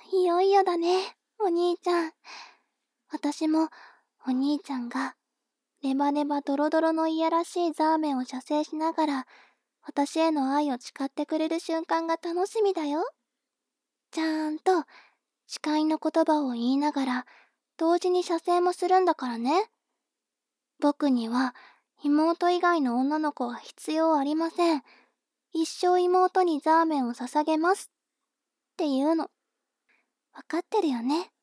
いよいよだね、お兄ちゃん。私も、お兄ちゃんが、ネバネバドロドロのいやらしいザーメンを射精しながら、私への愛を誓ってくれる瞬間が楽しみだよ。ちゃんと、誓いの言葉を言いながら、同時に射精もするんだからね。僕には、妹以外の女の子は必要ありません。一生妹にザーメンを捧げます。っていうの。わかってるよね、